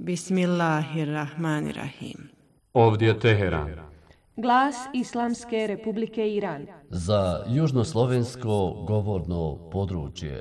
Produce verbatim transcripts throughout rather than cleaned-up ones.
Bismillahirrahmanirrahim. Ovdje je Teheran. Glas Islamske Republike Iran. Za južnoslovensko govorno područje.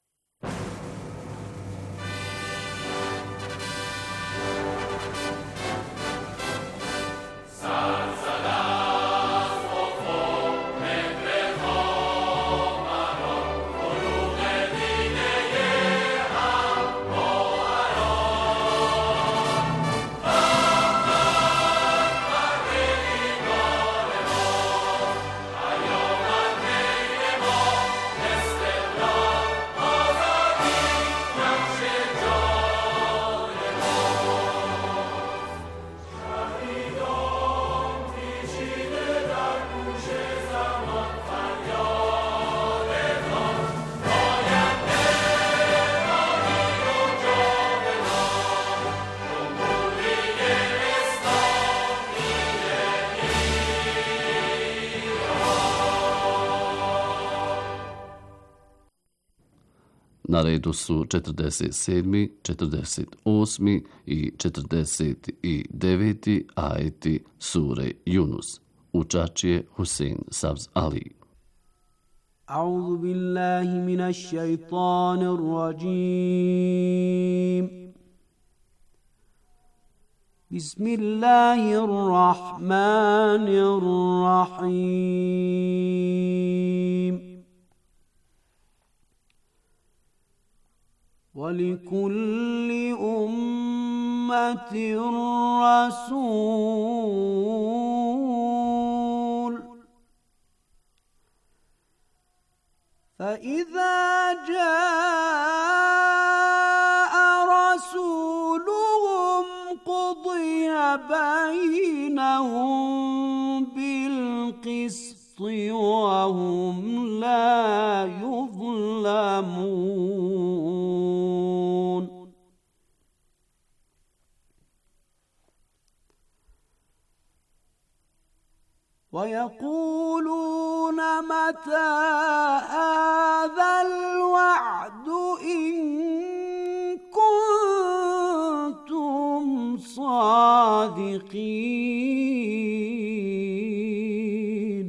Na redu su četrdeset sedmi, četrdeset osmi i četrdeset deveti ajeti sure Yunus. Učač je Husein Savz Ali. A'udhu billahi minash shaitanir rajim. Bismillahirrahmanirrahim. وَلِكُلِّ أُمَّةٍ رَّسُولٌ فَإِذَا جَاءَ رَسُولُهُمْ قُضِيَ بَيْنَهُم بِالْقِسْطِ وَهُمْ لَا يُظْلَمُونَ. وَيَقُولُونَ مَتَى هَذَا الْوَعْدُ إِن كُنتُمْ صَادِقِينَ.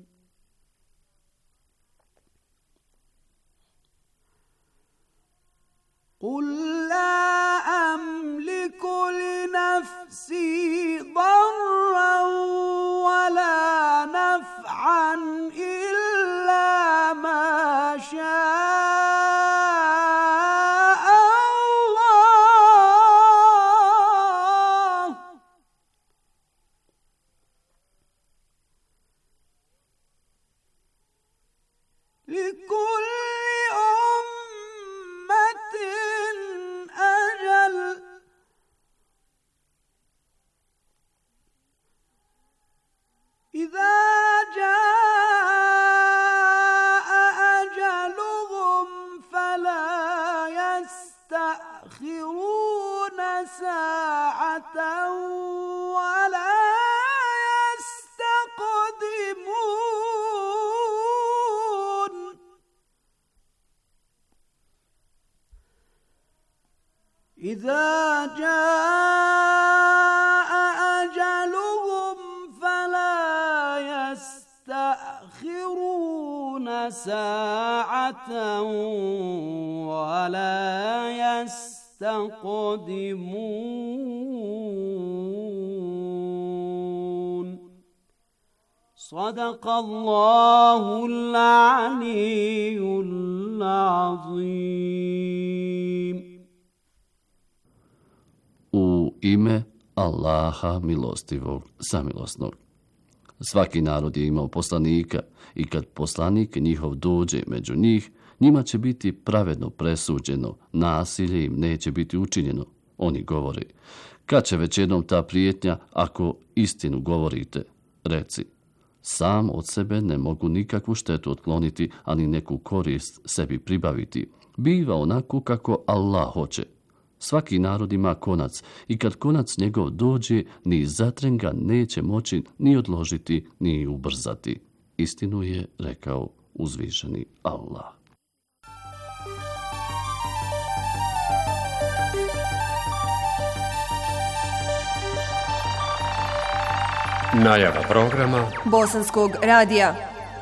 قُل لَّا أَمْلِكُ لِنَفْسِي ضَرًّا وَلَا نَفْعًا إِلَّا مَا شَاءَ اللَّهُ ۗ لِكُلِّ أُمَّةٍ أَجَلٌ ۖ إِذَا جَاءَ أَجَلُهُمْ فَلَا يَسْتَأْخِرُونَ سَاعَةً وَلَا يَسْتَقْدِمُونَ. إِذَا جَاءَ أَجَلُهُمْ فَلَا يَسْتَأْخِرُونَ سَاعَةً وَلَا يَسْتَقْدِمُونَ. صدق الله العلي العظيم. U ime Allaha milostivog, samilosnog. Svaki narod je imao poslanika i kad poslanik njihov dođe među njih, njima će biti pravedno presuđeno, nasilje im neće biti učinjeno. Oni govore, kad će već jednom ta prijetnja ako istinu govorite? Reci, sam od sebe ne mogu nikakvu štetu otkloniti, ani neku korist sebi pribaviti. Biva onako kako Allah hoće. Svaki narod ima konac i kad konac njegov dođe, ni zatren ga neće moći ni odložiti, ni ubrzati. Istinu je rekao uzvišeni Allah. Najava programa Bosanskog radija.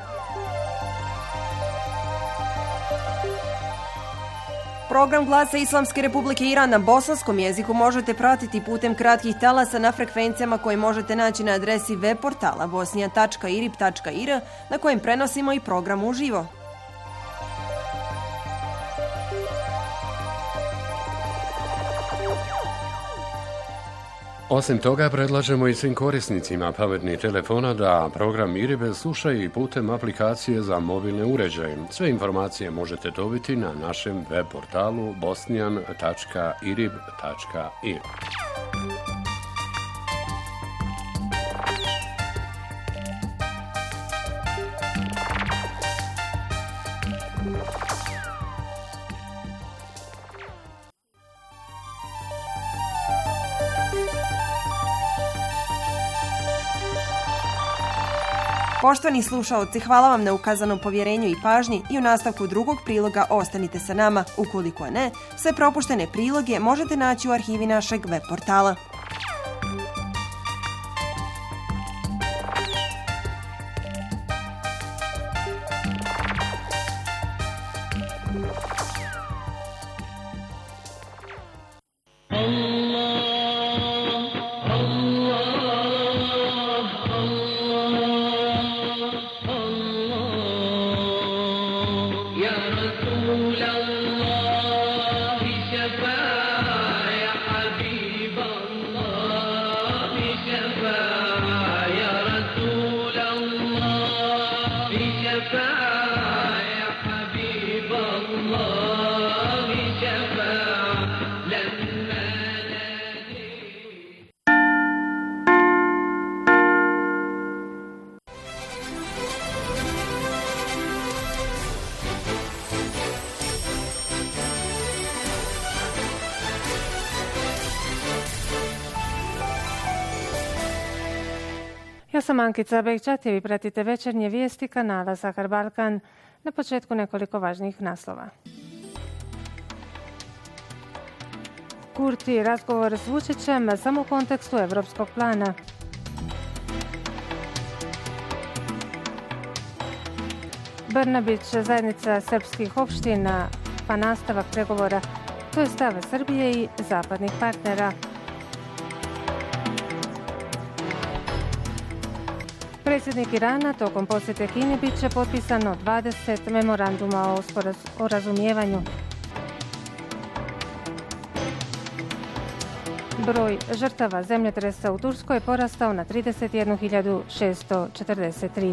Program Glasa Islamske Republike Iran na bosanskom jeziku možete pratiti putem kratkih talasa na frekvencijama koje možete naći na adresi web portala bosnija tačka irib tačka ir na kojem prenosimo i program uživo. Osim toga, predlažemo i svim korisnicima pametnih telefona da program Iribe slušaju i putem aplikacije za mobilne uređaje. Sve informacije možete dobiti na našem web portalu bosnijan tačka irib tačka ir. Poštovani slušaoci, hvala vam na ukazanom povjerenju i pažnji i u nastavku drugog priloga ostanite sa nama. Ukoliko ne, sve propuštene priloge možete naći u arhivi našeg web portala. Ja sam Ankica Bekčat i vi pratite večernje vijesti kanala Sahar Balkan. Na početku nekoliko važnih naslova. Kurti razgovor s Vučićem samo u kontekstu evropskog plana. Brnabić, zajednica srpskih opština, pa nastavak pregovora. To je stav Srbije i zapadnih partnera. Predsjednik Irana tokom posjete Kini bit će potpisano dvadeset memoranduma o, o razumijevanju. Broj žrtava zemljotresa u Turskoj je porastao na trideset jednu hiljadu šesto četrdeset tri.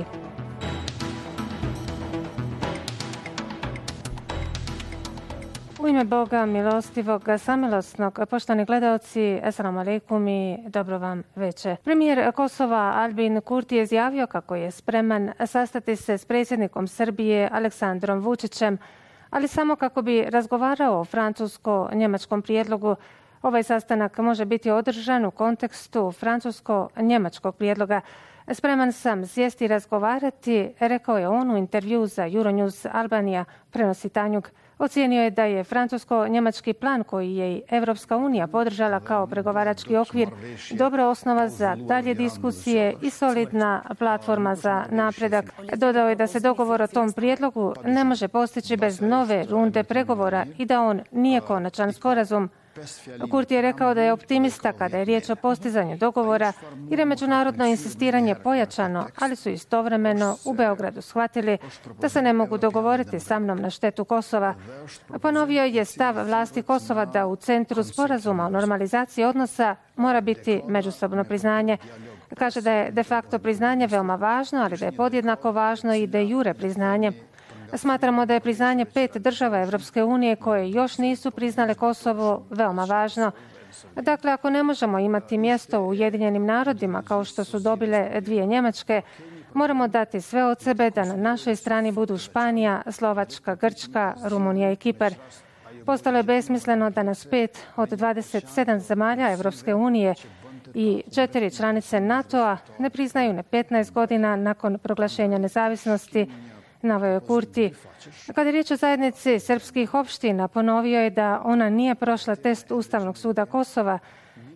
U ime Boga milostivog, samilosnog, poštovani gledaoci, assalamu alaikum i dobro vam veče. Premijer Kosova Albin Kurti je izjavio kako je spreman sastati se s predsjednikom Srbije Aleksandrom Vučićem, ali samo kako bi razgovarao o francusko-njemačkom prijedlogu. Ovaj sastanak može biti održan u kontekstu francusko-njemačkog prijedloga. Spreman sam sjesti i razgovarati, rekao je on u intervju za Euronews Albanija, prenosi Tanjug. Ocijenio je da je francusko-njemački plan koji je i Evropska unija podržala kao pregovarački okvir dobra osnova za dalje diskusije i solidna platforma za napredak. Dodao je da se dogovor o tom prijedlogu ne može postići bez nove runde pregovora i da on nije konačan sporazum. Kurti je rekao da je optimista kada je riječ o postizanju dogovora jer je međunarodno insistiranje pojačano, ali su istovremeno u Beogradu shvatili da se ne mogu dogovoriti sa mnom na štetu Kosova. Ponovio je stav vlasti Kosova da u centru sporazuma o normalizaciji odnosa mora biti međusobno priznanje. Kaže da je de facto priznanje veoma važno, ali da je podjednako važno i de jure priznanje. Smatramo da je priznanje pet država Evropske unije koje još nisu priznale Kosovo veoma važno. Dakle, ako ne možemo imati mjesto u Ujedinjenim narodima kao što su dobile dvije Njemačke, moramo dati sve od sebe da na našoj strani budu Španija, Slovačka, Grčka, Rumunija i Kipar. Postalo je besmisleno da nas pet od dvadeset sedam zemalja Evropske unije i četiri članice NATO-a ne priznaju ne petnaest godina nakon proglašenja nezavisnosti, naveo je Kurti. Kada je riječ o zajednici srpskih opština, ponovio je da ona nije prošla test Ustavnog suda Kosova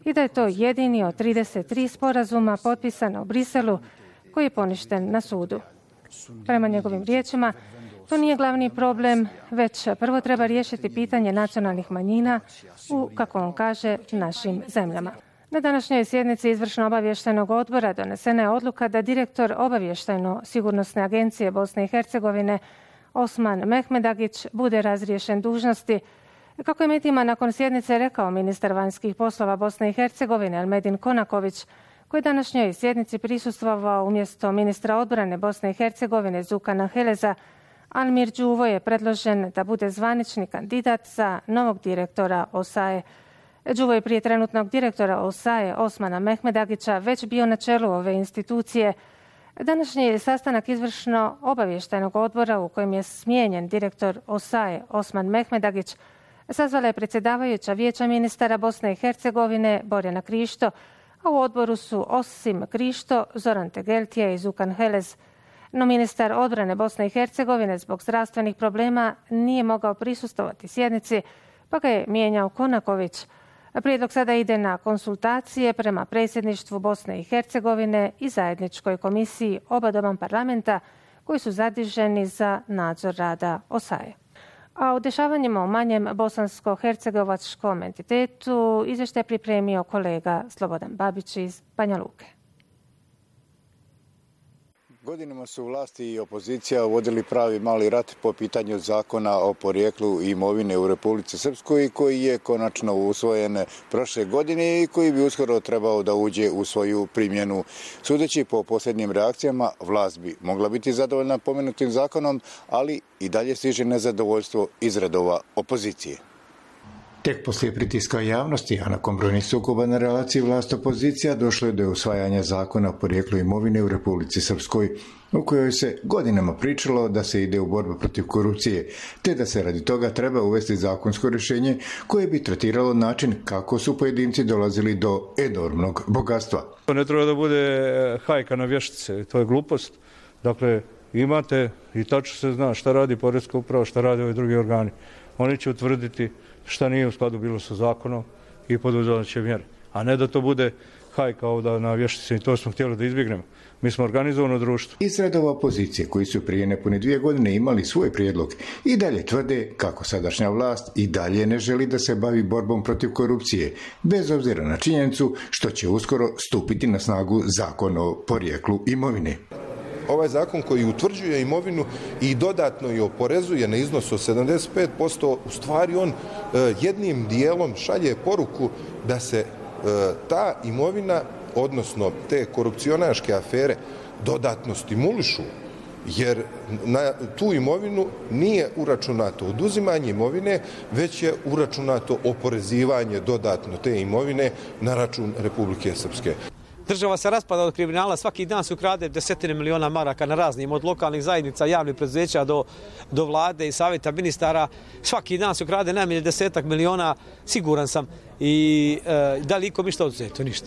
i da je to jedini od trideset tri sporazuma potpisano u Briselu koji je poništen na sudu. Prema njegovim riječima, to nije glavni problem, već prvo treba riješiti pitanje nacionalnih manjina u, kako on kaže, našim zemljama. Na današnjoj sjednici Izvršno obavještajnog odbora donesena je odluka da direktor obavještajno-sigurnosne agencije Bosne i Hercegovine Osman Mehmedagić bude razriješen dužnosti. Kako je medijima nakon sjednice rekao ministar vanjskih poslova Bosne i Hercegovine Elmedin Konaković, koji je današnjoj sjednici prisustvovao umjesto ministra odbrane Bosne i Hercegovine Zukana Heleza, Almir Đuvo je predložen da bude zvanični kandidat za novog direktora O S A E. Đuvo je prije trenutnog direktora O S A E Osmana Mehmedagića već bio na čelu ove institucije. Današnji sastanak izvršno obavještajnog odbora u kojem je smijenjen direktor O S A E Osman Mehmedagić sazvala je predsjedavajuća Vijeća ministara Bosne i Hercegovine Borjana Krišto, a u odboru su osim Krišto, Zoran Tegeltije i Zukan Helez. No ministar odbrane Bosne i Hercegovine zbog zdravstvenih problema nije mogao prisustvovati sjednici, pa ga je mijenjao Konaković. Prijedlog sada ide na konsultacije prema predsjedništvu Bosne i Hercegovine i zajedničkoj komisiji oba doma parlamenta koji su zaduženi za nadzor rada O S A E. A o dešavanjima u manjem bosansko-hercegovačkom entitetu izvještaj je pripremio kolega Slobodan Babić iz Banja Luke. Godinama su vlasti i opozicija vodili pravi mali rat po pitanju zakona o porijeklu imovine u Republici Srpskoj koji je konačno usvojen prošle godine i koji bi uskoro trebao da uđe u svoju primjenu. Sudeći po posljednjim reakcijama, vlast bi mogla biti zadovoljna pomenutim zakonom, ali i dalje stiže nezadovoljstvo iz redova opozicije. Tek poslije pritiska javnosti, a nakon brojnih sukoba na relaciji vlast-opozicija, došlo je do usvajanja zakona o porijeklu imovine u Republici Srpskoj, u kojoj se godinama pričalo da se ide u borbu protiv korupcije, te da se radi toga treba uvesti zakonsko rješenje koje bi tretiralo način kako su pojedinci dolazili do enormnog bogatstva. To ne treba da bude hajka na vještice, to je glupost. Dakle, imate i tačno se zna šta radi Poreska uprava, šta rade ovi drugi organi. Oni će utvrditi šta nije u skladu bilo sa zakonom i poduzet će mjere. A ne da to bude hajka ovdje na vještice i to smo htjeli da izbjegnemo. Mi smo organizovano društvo. Iz redova opozicije koji su prije nepune dvije godine imali svoj prijedlog i dalje tvrde kako sadašnja vlast i dalje ne želi da se bavi borbom protiv korupcije, bez obzira na činjenicu što će uskoro stupiti na snagu zakon o porijeklu imovine. Ovaj zakon koji utvrđuje imovinu i dodatno je oporezuje na iznos od sedamdeset pet posto, u stvari on jednim dijelom šalje poruku da se ta imovina, odnosno te korupcionaške afere, dodatno stimulišu, jer na tu imovinu nije uračunato oduzimanje imovine, već je uračunato oporezivanje dodatno te imovine na račun Republike Srpske. Država se raspada od kriminala, svaki dan se ukrade desetine miliona maraka na raznim, od lokalnih zajednica, javnih preduzeća do, do vlade i savjeta ministara. Svaki dan se ukrade najmanje desetak miliona, siguran sam. I e, da li ikom išta oduzeti? Ništa.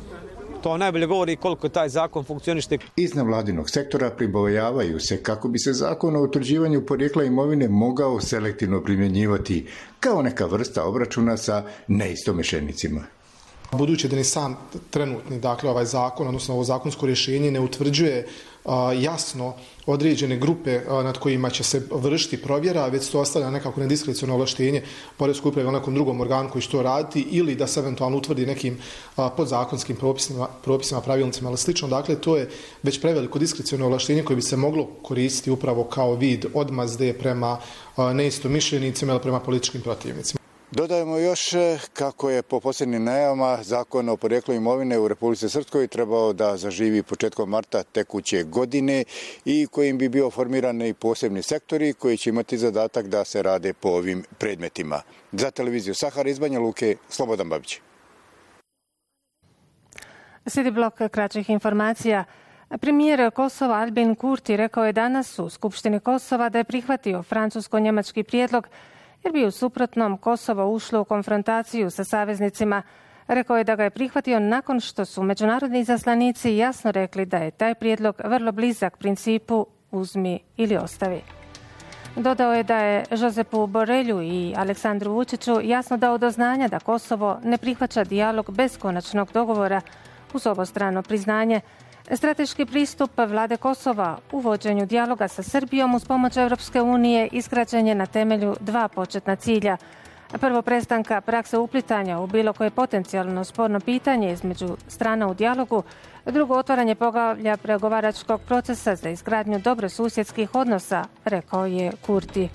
To najbolje govori koliko taj zakon funkcioniše. Iz nevladinog sektora pribojavaju se kako bi se zakon o utvrđivanju porijekla imovine mogao selektivno primjenjivati kao neka vrsta obračuna sa neistomišljenicima. Budući da ni sam trenutni, dakle, ovaj zakon, odnosno ovo zakonsko rješenje ne utvrđuje a, jasno određene grupe a, nad kojima će se vršiti provjera, već to ostavlja nekako nediskreciono ovlaštenje Poreskoj upravi ili nekom drugom organu koji će to raditi ili da se eventualno utvrdi nekim a, podzakonskim propisima, propisima, pravilnicima ili slično. Dakle, to je već preveliko diskreciono ovlaštenje koje bi se moglo koristiti upravo kao vid odmazde prema a, neistomišljenicima ili prema političkim protivnicima. Dodajemo još kako je po posljednjim najavama zakon o porijeklu imovine u Republici Srpskoj trebao da zaživi početkom marta tekuće godine i kojim bi bio formirani posebni sektori koji će imati zadatak da se rade po ovim predmetima. Za televiziju Sahara iz Banja Luke, Slobodan Babić. Slijedi blok kraćih informacija. Premijer Kosova Albin Kurti rekao je danas u Skupštini Kosova da je prihvatio francusko-njemački prijedlog jer bi u suprotnom Kosovo ušlo u konfrontaciju sa saveznicima. Rekao je da ga je prihvatio nakon što su međunarodni izaslanici jasno rekli da je taj prijedlog vrlo blizak principu uzmi ili ostavi. Dodao je da je Jozepu Borelju i Aleksandru Vučiću jasno dao do znanja da Kosovo ne prihvaća dijalog bez konačnog dogovora uz obostrano priznanje. Strateški pristup vlade Kosova u vođenju dijaloga sa Srbijom uz pomoć Europske unije izgrađen je na temelju dva početna cilja. Prvo, prestanka prakse uplitanja u bilo koje potencijalno sporno pitanje između strana u dijalogu. Drugo, otvaranje poglavlja pregovaračkog procesa za izgradnju dobrosusjedskih odnosa, rekao je Kurti.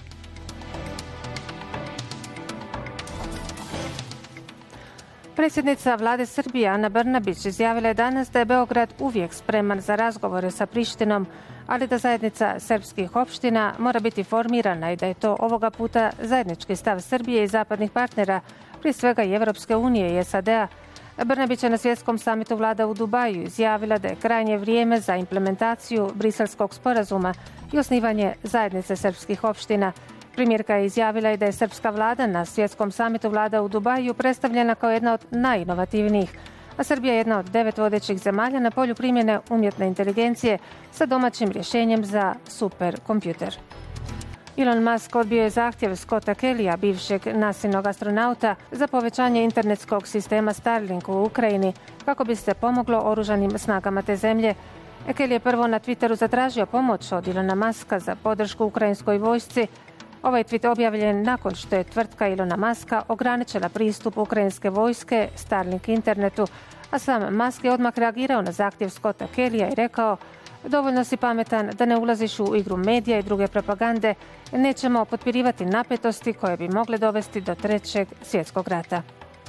Predsjednica vlade Srbije Ana Brnabić izjavila je danas da je Beograd uvijek spreman za razgovore sa Prištinom, ali da zajednica srpskih opština mora biti formirana i da je to ovoga puta zajednički stav Srbije i zapadnih partnera, prije svega i Evropske unije i S A D-a. Brnabić je na svjetskom samitu vlada u Dubaju izjavila da je krajnje vrijeme za implementaciju Briselskog sporazuma i osnivanje zajednice srpskih opština. Premijerka je izjavila i da je srpska vlada na svjetskom samitu vlada u Dubaju predstavljena kao jedna od najinovativnijih, a Srbija je jedna od devet vodećih zemalja na polju primjene umjetne inteligencije sa domaćim rješenjem za superkompjuter. Elon Musk odbio je zahtjev Scotta Kellya, bivšeg nasilnog astronauta, za povećanje internetskog sistema Starlink u Ukrajini kako bi se pomoglo oružanim snagama te zemlje. Kelly je prvo na Twitteru zatražio pomoć od Elona Muska za podršku ukrajinskoj vojsci. Ovaj tweet objavljen nakon što je tvrtka Elona Muska ograničila pristup ukrajinske vojske Starlink internetu, a sam Musk je odmah reagirao na zahtjev Scotta Kellya i rekao: dovoljno si pametan da ne ulaziš u igru medija i druge propagande, nećemo potpirivati napetosti koje bi mogle dovesti do trećeg svjetskog rata.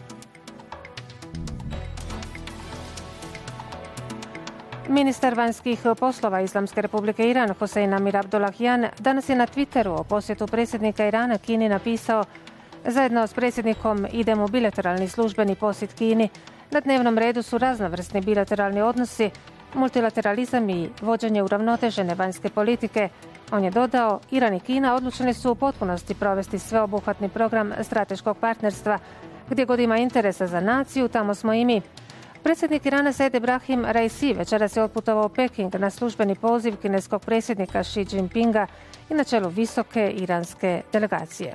Ministar vanjskih poslova Islamske republike Iran Hossein Amir Abdollahian danas je na Twitteru o posjetu predsjednika Irana Kini napisao: zajedno s predsjednikom idemo u bilateralni službeni posjet Kini. Na dnevnom redu su raznovrsni bilateralni odnosi, multilateralizam i vođenje uravnotežene vanjske politike. On je dodao: Iran i Kina odlučeni su u potpunosti provesti sveobuhvatni program strateškog partnerstva. Gdje god ima interesa za naciju, tamo smo i mi. Predsjednik Irana Said Ebrahim Raisi večeras je otputovao u Peking na službeni poziv kineskog predsjednika Xi Jinpinga i na čelu visoke iranske delegacije.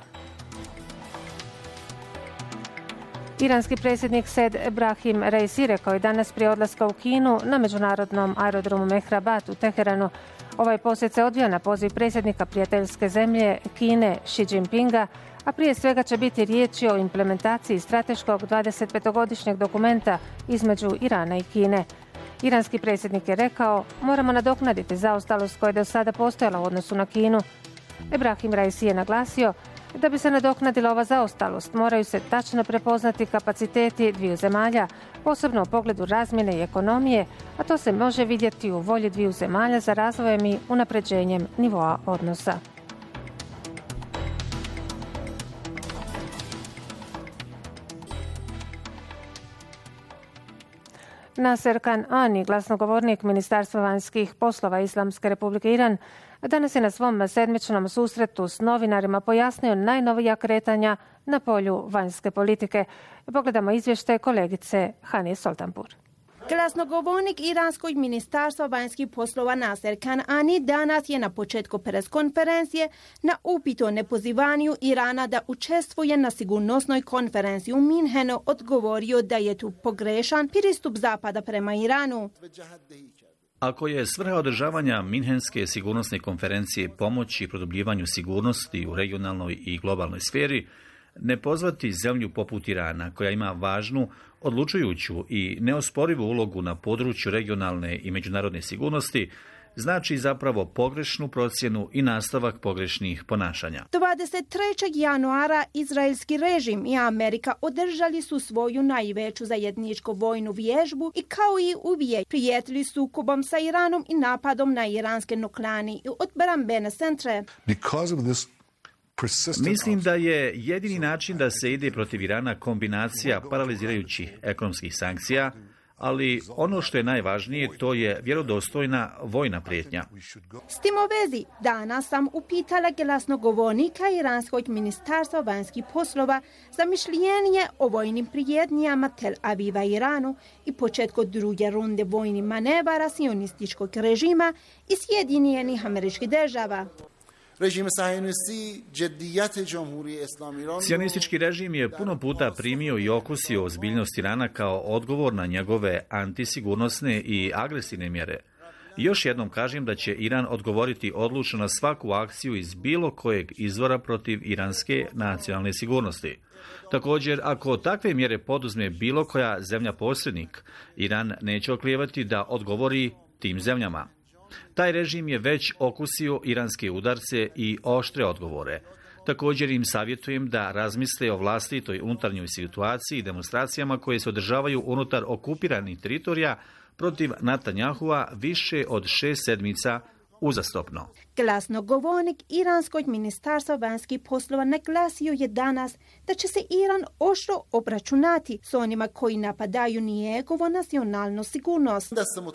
Iranski predsjednik Said Ebrahim Raisi rekao je danas prije odlaska u Kinu na međunarodnom aerodromu Mehrabad u Teheranu: ovaj posjet se odvija na poziv predsjednika prijateljske zemlje Kine Xi Jinpinga, a prije svega će biti riječi o implementaciji strateškog dvadesetpetogodišnjeg dokumenta između Irana i Kine. Iranski predsjednik je rekao: moramo nadoknaditi zaostalost koja je do sada postojala u odnosu na Kinu. Ebrahim Raisi je naglasio da bi se nadoknadila ova zaostalost, moraju se tačno prepoznati kapaciteti dviju zemalja, posebno u pogledu razmjene i ekonomije, a to se može vidjeti u volji dviju zemalja za razvojem i unapređenjem nivoa odnosa. Naser Kanani, glasnogovornik Ministarstva vanjskih poslova Islamske republike Iran, danas je na svom sedmičnom susretu s novinarima pojasnio najnovija kretanja na polju vanjske politike. Pogledamo izvještaj kolegice Hanije Soltanpur. Glasnogovornik Iranskog ministarstva vanjskih poslova Naser Kanani danas je na početku preskonferencije na upit o nepozivanju Irana da učestvuje na sigurnosnoj konferenciji u Minhenu odgovorio da je tu pogrešan pristup Zapada prema Iranu. Ako je svrha održavanja Minhenske sigurnosne konferencije pomoći i produbljivanju sigurnosti u regionalnoj i globalnoj sferi, ne pozvati zemlju poput Irana, koja ima važnu, odlučujuću i neosporivu ulogu na području regionalne i međunarodne sigurnosti, znači zapravo pogrešnu procjenu i nastavak pogrešnih ponašanja. dvadeset trećeg januara izraelski režim i Amerika održali su svoju najveću zajedničku vojnu vježbu i kao i uvijek prijetili sukobom sa Iranom i napadom na iranske nuklearne i odbrambene centre. Mislim da je jedini način da se ide protiv Irana kombinacija paralizirajućih ekonomskih sankcija, ali ono što je najvažnije to je vjerodostojna vojna prijetnja. S tim u vezi danas sam upitala glasnogovornika Iranskog ministarstva vanjskih poslova za mišljenje o vojnim prijetnjama Tel Aviva Iranu i početku druge runde vojnih manevara sionističkog režima i Sjedinjenih Američkih Država. Sionistički režim je puno puta primio i okusio ozbiljnost Irana kao odgovor na njegove antisigurnosne i agresivne mjere. Još jednom kažem da će Iran odgovoriti odlučno na svaku akciju iz bilo kojeg izvora protiv iranske nacionalne sigurnosti. Također, ako takve mjere poduzme bilo koja zemlja posrednik, Iran neće oklijevati da odgovori tim zemljama. Taj režim je već okusio iranske udarce i oštre odgovore. Također im savjetujem da razmisle o vlastitoj unutarnjoj situaciji i demonstracijama koje se održavaju unutar okupiranih teritorija protiv Netanjahua više od šest sedmica uzastopno. Glasnogovornik Iranskog ministarstva vanjskih poslova naglasio je danas da će se Iran oštro obračunati s onima koji napadaju njegovu nacionalnu sigurnost.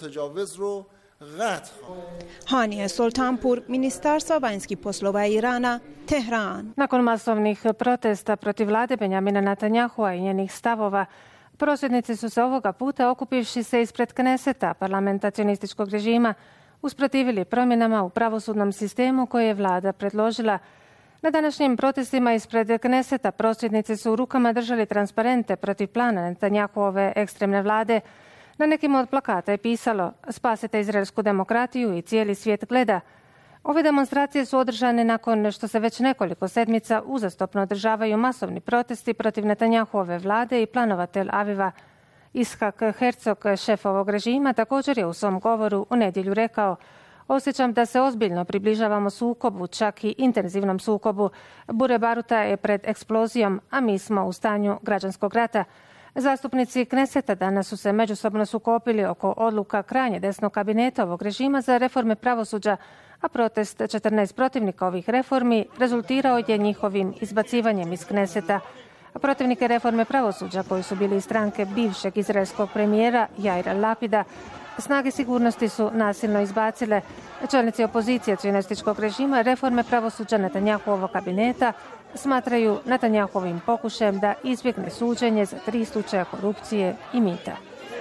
Hanije Soltanpur, Ministarstvo vanjskih poslova Irana, Tehran. Nakon masovnih protesta protiv vlade Benjamina Netanjahua i njenih stavova, prosvjednici su se ovoga puta, okupivši se ispred Kneseta, parlamenta cionističkog režima, usprotivili promjenama u pravosudnom sistemu koje je vlada predložila. Na današnjim protestima ispred Kneseta prosvjednici su u rukama držali transparente protiv plana Netanjahuove ekstremne vlade. Na nekim od plakata je pisalo "Spasite izraelsku demokratiju i cijeli svijet gleda". Ove demonstracije su održane nakon što se već nekoliko sedmica uzastopno održavaju masovni protesti protiv Netanjahuove vlade i planova Tel Aviva. Ishak Herzog, šef ovog režima, također je u svom govoru u nedjelju rekao: "Osjećam da se ozbiljno približavamo sukobu, čak i intenzivnom sukobu. Bure baruta je pred eksplozijom, a mi smo u stanju građanskog rata." Zastupnici Kneseta danas su se međusobno sukobili oko odluka krajnje desnog kabineta ovog režima za reforme pravosuđa, a protest četrnaest protivnika ovih reformi rezultirao je njihovim izbacivanjem iz Kneseta. Protivnike reforme pravosuđa, koji su bili iz stranke bivšeg izraelskog premijera Jaira Lapida, snage sigurnosti su nasilno izbacile. Čelnici opozicije cionističkog režima reforme pravosuđa Netanjahuovog kabineta smatraju Netanjahuovim pokušajem da izbjegne suđenje za tri slučaja korupcije i mita.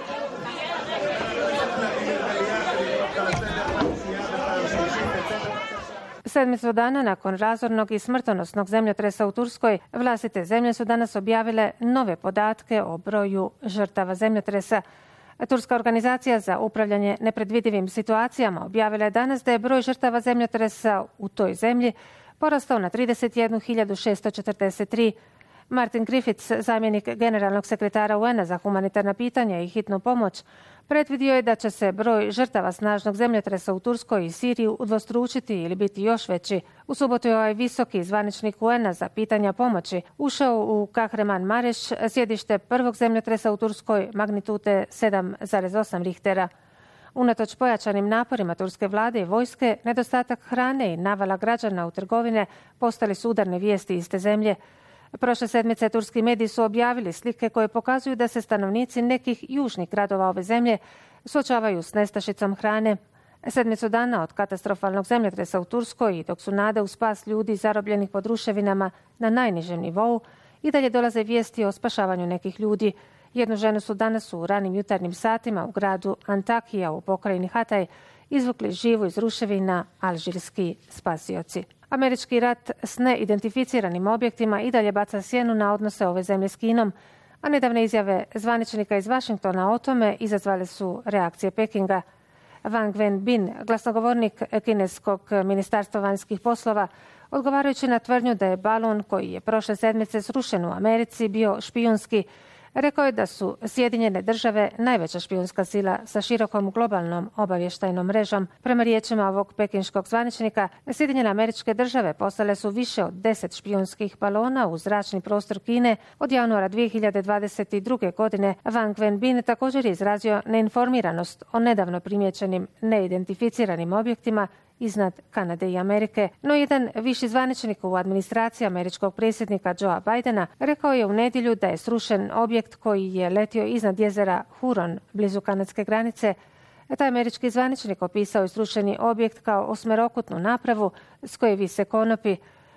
Sedmicu dana nakon razornog i smrtonosnog zemljotresa u Turskoj, vlasti te zemlje su danas objavile nove podatke o broju žrtava zemljotresa. Turska organizacija za upravljanje nepredvidivim situacijama objavila je danas da je broj žrtava zemljotresa u toj zemlji porastao na trideset jednu hiljadu šesto četrdeset tri. Martin Griffiths, zamjenik generalnog sekretara U N A za humanitarna pitanja i hitnu pomoć, predvidio je da će se broj žrtava snažnog zemljotresa u Turskoj i Siriji udvostručiti ili biti još veći. U subotu je ovaj visoki zvaničnik U N A za pitanja pomoći ušao u Kahraman Mareš, sjedište prvog zemljotresa u Turskoj magnitude sedam zarez osam Richtera. Unatoč pojačanim naporima turske vlade i vojske, nedostatak hrane i navala građana u trgovine postali su udarne vijesti iz te zemlje. Prošle sedmice turski mediji su objavili slike koje pokazuju da se stanovnici nekih južnih gradova ove zemlje suočavaju s nestašicom hrane. Sedmicu dana od katastrofalnog zemljotresa u Turskoj i dok su nade u spas ljudi zarobljenih pod ruševinama na najnižem nivou, i dalje dolaze vijesti o spašavanju nekih ljudi. Jednu ženu su danas u ranim jutarnjim satima u gradu Antakija u pokrajini Hatay izvukli živu iz ruševina alžirski spasioci. Američki rat s neidentificiranim objektima i dalje baca sjenu na odnose ove zemlje s Kinom, a nedavne izjave zvaničnika iz Vašingtona o tome izazvale su reakcije Pekinga. Wang Wenbin, glasnogovornik kineskog ministarstva vanjskih poslova, odgovarajući na tvrdnju da je balon koji je prošle sedmice srušen u Americi bio špijunski, rekao je da su Sjedinjene države najveća špijunska sila sa širokom globalnom obavještajnom mrežom. Prema riječima ovog pekinškog zvaničnika, Sjedinjene Američke države poslale su više od deset špijunskih balona u zračni prostor Kine od januara dvije hiljade dvadeset druge. godine. Wang Wenbin također je izrazio neinformiranost o nedavno primjećenim neidentificiranim objektima iznad Kanade i Amerike, no jedan viši zvaničnik u administraciji američkog predsjednika Joea Bidena rekao je u nedjelju da je srušen objekt koji je letio iznad jezera Huron blizu kanadske granice. Taj američki zvaničnik opisao je srušeni objekt kao osmerokutnu napravu s koje vise konopi.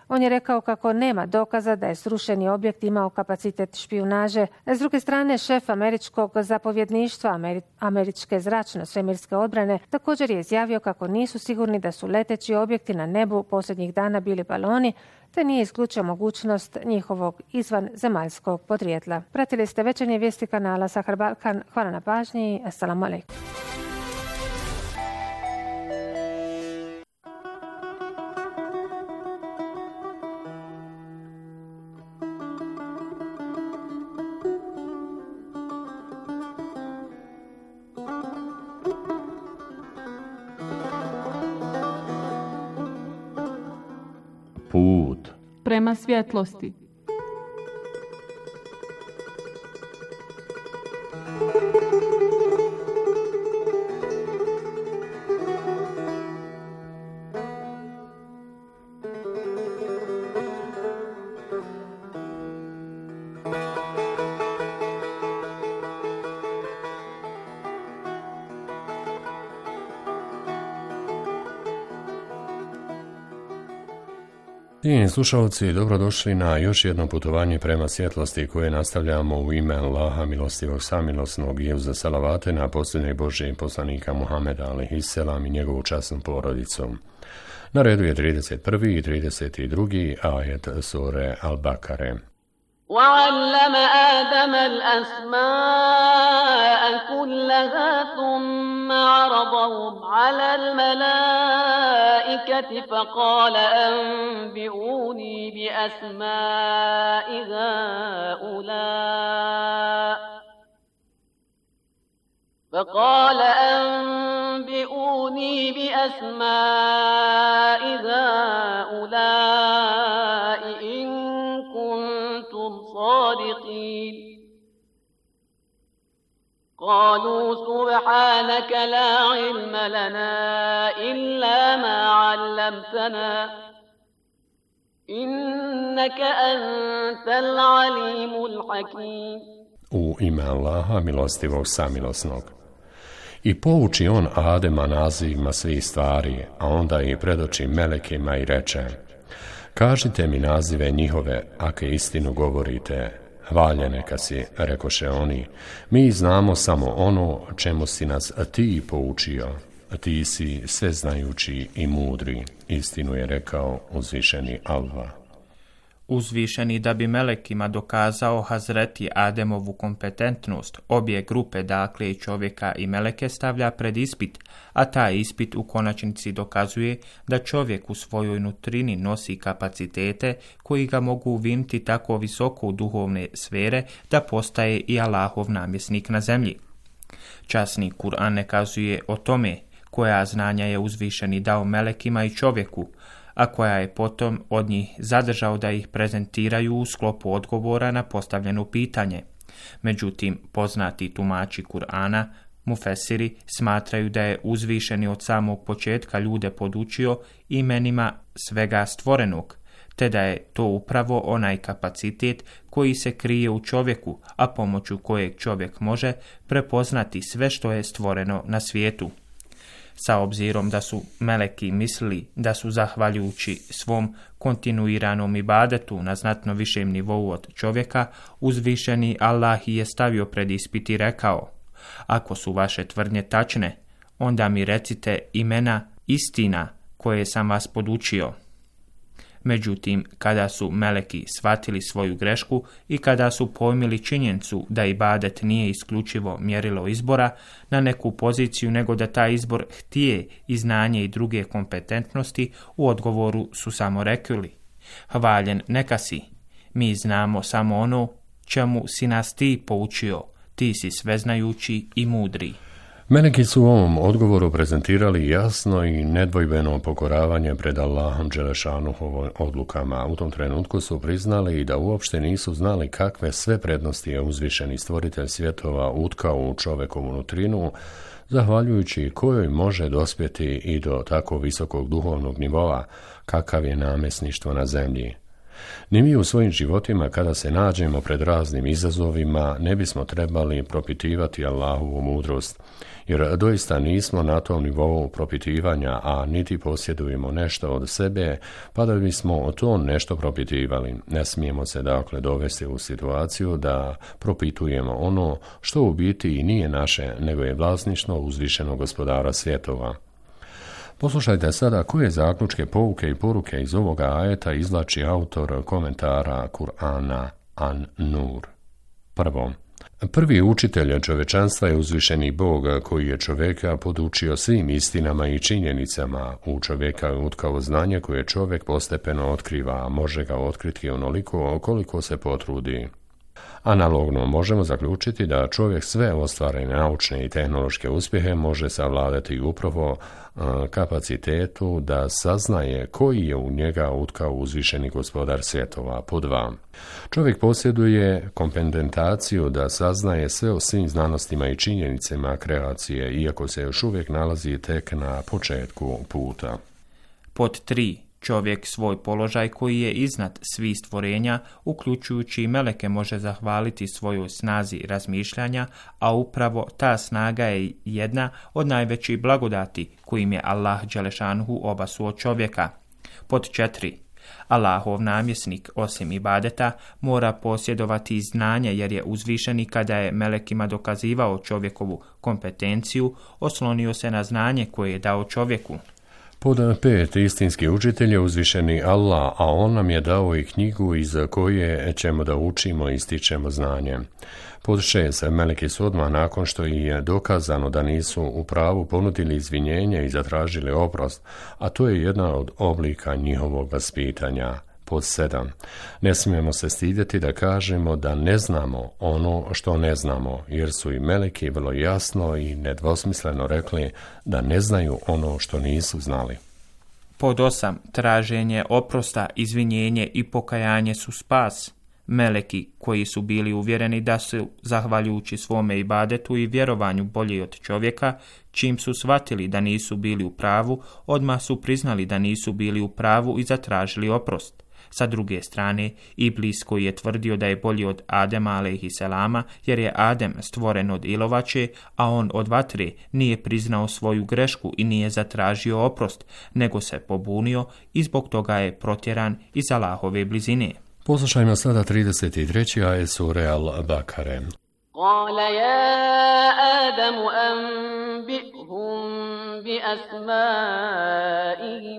On je rekao kako nema dokaza da je srušeni objekt imao kapacitet špijunaže. S druge strane, šef američkog zapovjedništva Ameri- američke zračno-svemirske odbrane također je izjavio kako nisu sigurni da su leteći objekti na nebu posljednjih dana bili baloni, te nije isključio mogućnost njihovog izvanzemaljskog podrijetla. Pratili ste večernje vijesti kanala Sahar Balkan. Hvala na pažnji. Assalamu alaikum. Put prema svjetlosti. I slušalci, dobrodošli na još jedno putovanje prema svjetlosti koje nastavljamo u ime Allaha milostivog samilosnog i uz salavate na posljednjeg Božijeg poslanika Muhameda alejhiselam i njegovu časnu porodicu. Na redu je trideset prvi i trideset drugi ajet sure Al-Bakare. وَعَلَّمَ آدَمَ الْأَسْمَاءَ كُلَّهَا ثُمَّ عَرَضَهُمْ عَلَى الْمَلَائِكَةِ فَقَالَ أَنبِئُونِي بِأَسْمَاءِ هَؤُلَاءِ فَقَالَ أَنبِئُونِي بِأَسْمَاءِ هَؤُلَاءِ إِن كُنتُمْ صَادِقِينَ قالوا سبحانك لا علم لنا إلا ما علمتنا إنك أنت العليم الحكيم. U ime Allaha milostivog samilosnog. I pouči on Adema nazivima svih stvari, a onda i predoči melekima i reče: kažite mi nazive njihove, ako istinu govorite. Hvaljen neka si, rekoše oni, mi znamo samo ono čemu si nas ti poučio. Ti si sveznajući i mudri, istinu je rekao uzvišeni Allah. Uzvišeni da bi melekima dokazao Hazreti Ademovu kompetentnost, obje grupe, dakle i čovjeka i meleke, stavlja pred ispit, a taj ispit u konačnici dokazuje da čovjek u svojoj nutrini nosi kapacitete koji ga mogu uviniti tako visoko u duhovne sfere da postaje i Allahov namjesnik na zemlji. Časni Kur'an ne kazuje o tome koja znanja je uzvišeni dao melekima i čovjeku, a koja je potom od njih zadržao da ih prezentiraju u sklopu odgovora na postavljeno pitanje. Međutim, poznati tumači Kur'ana, mufesiri, smatraju da je uzvišeni od samog početka ljude podučio imenima svega stvorenog, te da je to upravo onaj kapacitet koji se krije u čovjeku, a pomoću kojeg čovjek može prepoznati sve što je stvoreno na svijetu. Sa obzirom da su meleki mislili da su zahvaljujući svom kontinuiranom ibadetu na znatno višem nivou od čovjeka, uzvišeni Allah je stavio pred ispit i rekao: ako su vaše tvrdnje tačne, onda mi recite imena istina koje sam vas podučio. Međutim, kada su meleki shvatili svoju grešku i kada su pojmili činjenicu da ibadet nije isključivo mjerilo izbora na neku poziciju, nego da taj izbor htije i znanje i druge kompetentnosti, u odgovoru su samo rekli: hvaljen neka si, mi znamo samo ono čemu si nas ti poučio, ti si sveznajući i mudri. Meleki su u ovom odgovoru prezentirali jasno i nedvojbeno pokoravanje pred Allahom Đelešanuhovim odlukama. U tom trenutku su priznali i da uopšte nisu znali kakve sve prednosti je uzvišeni stvoritelj svjetova utkao u čovekovu nutrinu, zahvaljujući kojoj može dospjeti i do tako visokog duhovnog nivoa kakav je namjesništvo na zemlji. Ni mi u svojim životima kada se nađemo pred raznim izazovima ne bismo trebali propitivati Allahovu mudrost, jer doista nismo na tom nivou propitivanja, a niti posjedujemo nešto od sebe, pa da bismo to nešto propitivali. Ne smijemo se dakle dovesti u situaciju da propitujemo ono što u biti i nije naše, nego je vlasništvo uzvišenog gospodara svjetova. Poslušajte sada koje zaključke, pouke i poruke iz ovoga ajeta izvlači autor komentara Kur'ana An-Nur. Prvo, prvi učitelj čovečanstva je uzvišeni Bog koji je čovjeka podučio svim istinama i činjenicama. U čovjeka je utkao znanje koje čovjek postepeno otkriva, a može ga otkriti onoliko koliko se potrudi. Analogno možemo zaključiti da čovjek sve ostvarene naučne i tehnološke uspjehe može savladati upravo kapacitetu da saznaje koji je u njega utkao uzvišeni gospodar svjetova. Po dva. Čovjek posjeduje kompetentaciju da saznaje sve o svim znanostima i činjenicama kreacije, iako se još uvijek nalazi tek na početku puta. Pod tri. Čovjek svoj položaj koji je iznad svih stvorenja, uključujući i meleke, može zahvaliti svojoj snazi razmišljanja, a upravo ta snaga je jedna od najvećih blagodati kojim je Allah dželešanhu obasuo čovjeka. Pod četiri. Allahov namjesnik, osim ibadeta, mora posjedovati znanje, jer je uzvišeni kada je melekima dokazivao čovjekovu kompetenciju, oslonio se na znanje koje je dao čovjeku. Pod pet. Istinski učitelj je uzvišeni Allah, a on nam je dao i knjigu iz koje ćemo da učimo i stičemo znanje. Pod šest. Meleki su odmah nakon što je dokazano da nisu u pravu ponudili izvinjenje i zatražili oprost, a to je jedna od oblika njihovog vaspitanja. Pod sedam. Ne smijemo se stidjeti da kažemo da ne znamo ono što ne znamo, jer su i meleki vrlo jasno i nedvosmisleno rekli da ne znaju ono što nisu znali. Pod osam. Traženje oprosta, izvinjenje i pokajanje su spas. Meleki, koji su bili uvjereni da su, zahvaljujući svome ibadetu i vjerovanju, bolji od čovjeka, čim su shvatili da nisu bili u pravu, odmah su priznali da nisu bili u pravu i zatražili oprost. Sa druge strane, Iblis, koji je tvrdio da je bolji od Adema alejhiselama, jer je Adem stvoren od ilovače, a on od vatre, nije priznao svoju grešku i nije zatražio oprost, nego se pobunio i zbog toga je protjeran iz Allahove blizine. Poslušajmo sada trideset treći ajet sure Al-Bakare. قال يا آدم أنبئهم بأسمائهم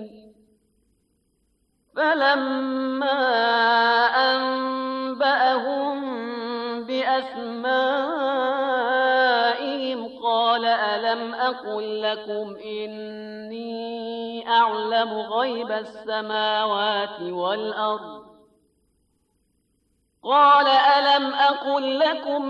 فلما أنبأهم بأسمائهم قال ألم أقل لكم إني أعلم غيب السماوات والأرض قال ألم أقل لكم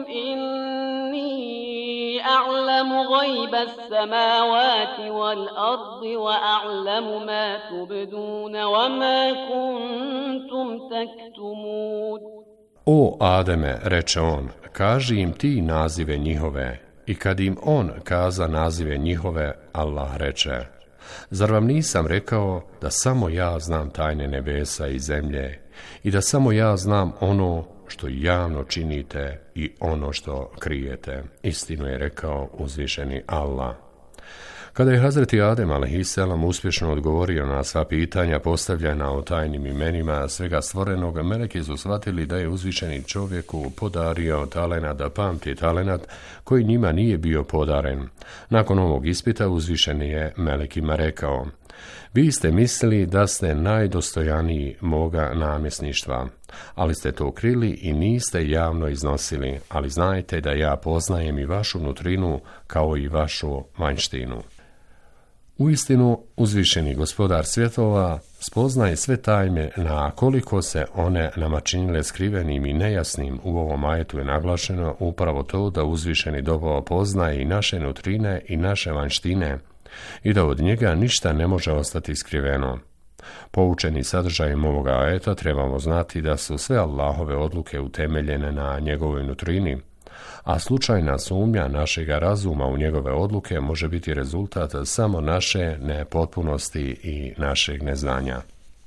إني أعلم غيب السماوات والأرض وأعلم ما تبدون وما كنتم تكتمون. O Ademe, reče on, kaži im ti nazive njihove. I kad im on kaza nazive njihove, Allah reče, zar vam nisam rekao da samo ja znam tajne nebesa i zemlje i da samo ja znam ono što javno činite i ono što krijete. Istinu je rekao uzvišeni Allah. Kada je Hazreti Adem alejhiselam uspješno odgovorio na sva pitanja postavljena o tajnim imenima svega stvorenog, meleki su shvatili da je uzvišeni čovjeku podario talenat da pamti talenat koji njima nije bio podaren. Nakon ovog ispita uzvišeni je melekima rekao, vi ste mislili da ste najdostojaniji moga namjesništva, ali ste to krili i niste javno iznosili, ali znajte da ja poznajem i vašu nutrinu kao i vašu vanjštinu. Uistinu, uzvišeni gospodar svjetova spoznaje sve tajne, na koliko se one nama činile skrivenim i nejasnim. U ovom ajetu je naglašeno upravo to da uzvišeni dobro poznaje i naše nutrine i naše vanjštine i da od njega ništa ne može ostati skriveno. Poučeni sadržajem ovoga ajeta trebamo znati da su sve Allahove odluke utemeljene na njegovoj nutrini, a slučajna sumnja našega razuma u njegove odluke može biti rezultat samo naše nepotpunosti i našeg neznanja.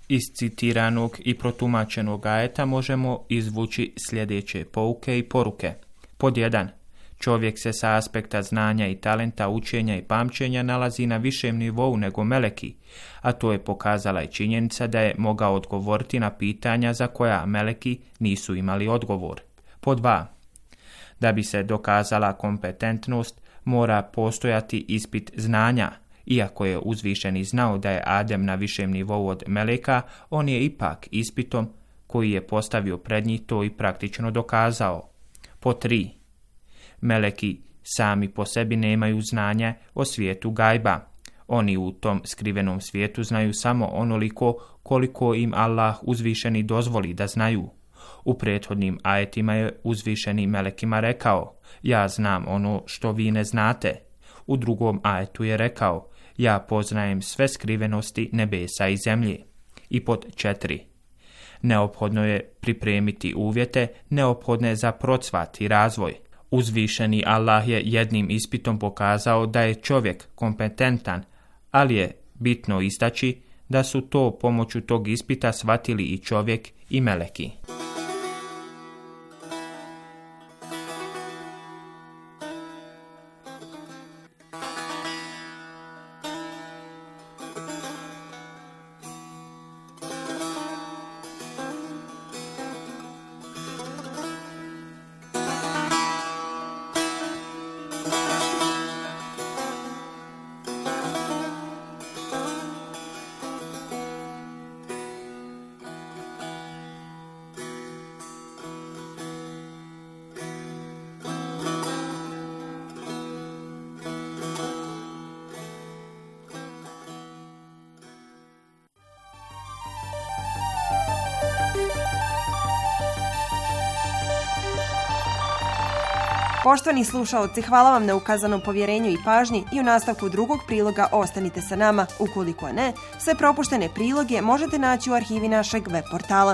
Iz citiranog i protumačenog ajeta možemo izvući sljedeće pouke i poruke. Pod jedan. Čovjek se sa aspekta znanja i talenta, učenja i pamćenja nalazi na višem nivou nego meleki, a to je pokazala i činjenica da je mogao odgovoriti na pitanja za koja meleki nisu imali odgovor. Pod dva. Da bi se dokazala kompetentnost, mora postojati ispit znanja. Iako je uzvišeni znao da je Adem na višem nivou od meleka, on je ipak ispitom koji je postavio pred njih to i praktično dokazao. Pod tri. Meleki sami po sebi nemaju znanja o svijetu gajba. Oni u tom skrivenom svijetu znaju samo onoliko koliko im Allah uzvišeni dozvoli da znaju. U prethodnim ajetima je uzvišeni melekima rekao: ja znam ono što vi ne znate. U drugom ajetu je rekao: ja poznajem sve skrivenosti nebesa i zemlje. I pod četiri. Neophodno je pripremiti uvjete neophodne za procvat i razvoj. Uzvišeni Allah je jednim ispitom pokazao da je čovjek kompetentan, ali je bitno istaći da su to pomoću tog ispita shvatili i čovjek i meleki. Poštovani slušaoci, hvala vam na ukazanom povjerenju i pažnji i u nastavku drugog priloga ostanite sa nama. Ukoliko ne, sve propuštene priloge možete naći u arhivi našeg web portala.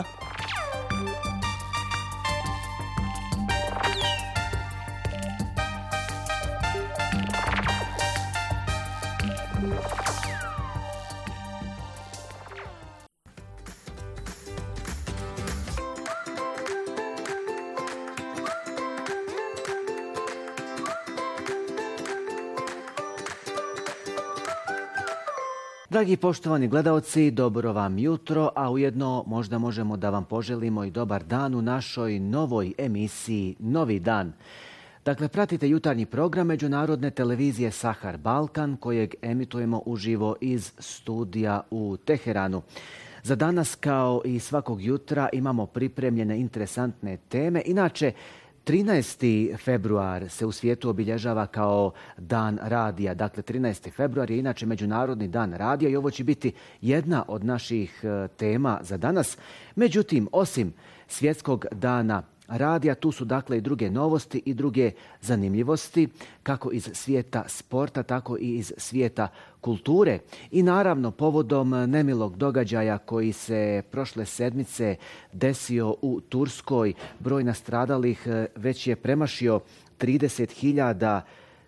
Dragi poštovani gledaoci, dobro vam jutro, a ujedno možda možemo da vam poželimo i dobar dan u našoj novoj emisiji Novi dan. Dakle, pratite jutarnji program Međunarodne televizije Sahar Balkan, kojeg emitujemo uživo iz studija u Teheranu. Za danas, kao i svakog jutra, imamo pripremljene interesantne teme. Inače, trinaesti februar se u svijetu obilježava kao dan radija. Dakle, trinaesti februar je inače Međunarodni dan radija i ovo će biti jedna od naših tema za danas. Međutim, osim svjetskog dana radija, tu su dakle i druge novosti i druge zanimljivosti, kako iz svijeta sporta, tako i iz svijeta kulture. I naravno, povodom nemilog događaja koji se prošle sedmice desio u Turskoj, broj nastradalih već je premašio trideset hiljada,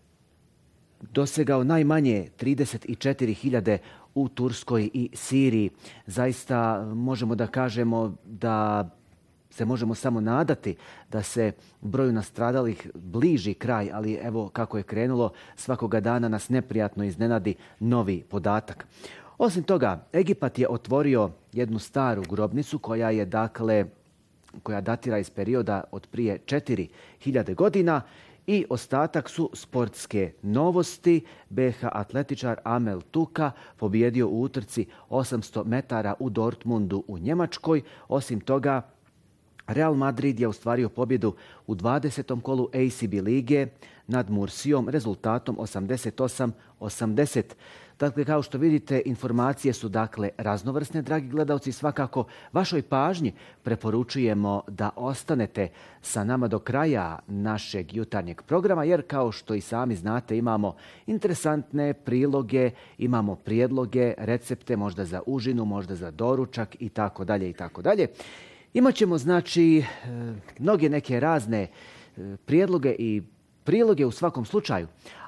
dosegao najmanje trideset četiri hiljade u Turskoj i Siriji. Zaista možemo da kažemo da se možemo samo nadati da se broju nastradalih bliži kraj, ali evo kako je krenulo, svakoga dana nas neprijatno iznenadi novi podatak. Osim toga, Egipat je otvorio jednu staru grobnicu koja je dakle koja datira iz perioda od prije četiri hiljade godina i ostatak su sportske novosti. be ha atletičar Amel Tuka pobijedio u utrci osamsto metara u Dortmundu u Njemačkoj. Osim toga, Real Madrid je ostvario pobjedu u dvadesetom kolu A C B lige nad Mursijom rezultatom osamdeset osam osamdeset. Dakle, kao što vidite, informacije su dakle raznovrsne, dragi gledalci. Svakako vašoj pažnji preporučujemo da ostanete sa nama do kraja našeg jutarnjeg programa, jer kao što i sami znate, imamo interesantne priloge, imamo prijedloge, recepte, možda za užinu, možda za doručak i tako dalje i tako dalje. Imaćemo znači mnoge neke razne prijedloge i priloge u svakom slučaju.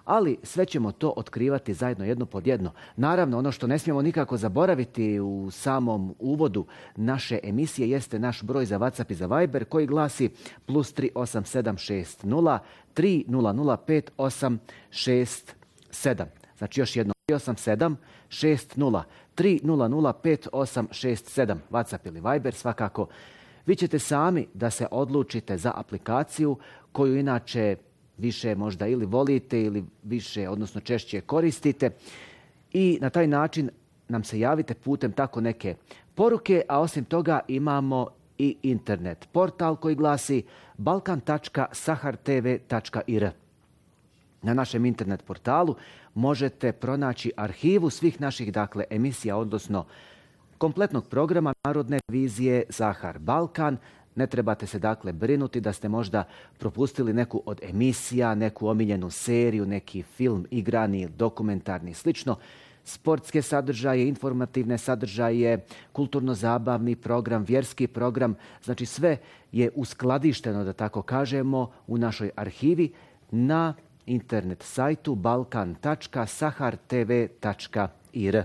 ali sve ćemo to otkrivati zajedno jedno pod jedno. Naravno, ono što ne smijemo nikako zaboraviti u samom uvodu naše emisije jeste naš broj za WhatsApp i za Viber koji glasi plus tri osam sedam šest nula tri nula nula pet osam šest sedam. Znači još jedno tri osam sedam šest nula tri nula nula pet osam šest sedam. WhatsApp ili Viber svakako. Vi ćete sami da se odlučite za aplikaciju koju inače više možda ili volite ili više, odnosno češće koristite i na taj način nam se javite putem tako neke poruke, a osim toga imamo i internet portal koji glasi balkan tačka sahar t v tačka i r. Na našem internet portalu možete pronaći arhivu svih naših dakle emisija, odnosno kompletnog programa Narodne televizije Sahar Balkan. Ne trebate se dakle brinuti da ste možda propustili neku od emisija, neku omiljenu seriju, neki film, igrani, dokumentarni, slično. Sportske sadržaje, informativne sadržaje, kulturno-zabavni program, vjerski program. Znači sve je uskladišteno, da tako kažemo, u našoj arhivi na internet sajtu balkan tačka sahar t v tačka i r.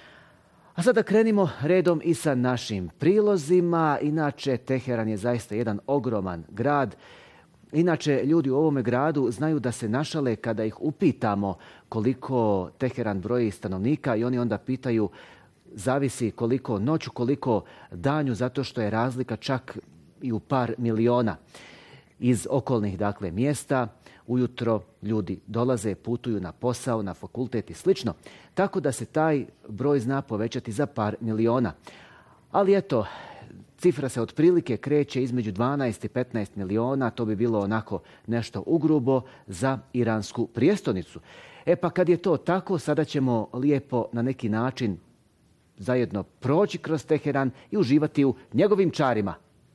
A sada krenimo redom i sa našim prilozima. Inače, Teheran je zaista jedan ogroman grad. Inače, ljudi u ovome gradu znaju da se našale kada ih upitamo koliko Teheran broji stanovnika i oni onda pitaju zavisi koliko noću, koliko danju, zato što je razlika čak i u par miliona. Iz okolnih dakle mjesta ujutro ljudi dolaze, putuju na posao, na fakultet i slično, tako da se taj broj zna povećati za par miliona. Ali eto, cifra se otprilike kreće između dvanaest i petnaest miliona, to bi bilo onako nešto ugrubo za iransku prijestolnicu. E pa kad je to tako, sada ćemo lijepo na neki način zajedno proći kroz Teheran i uživati u njegovim čarima.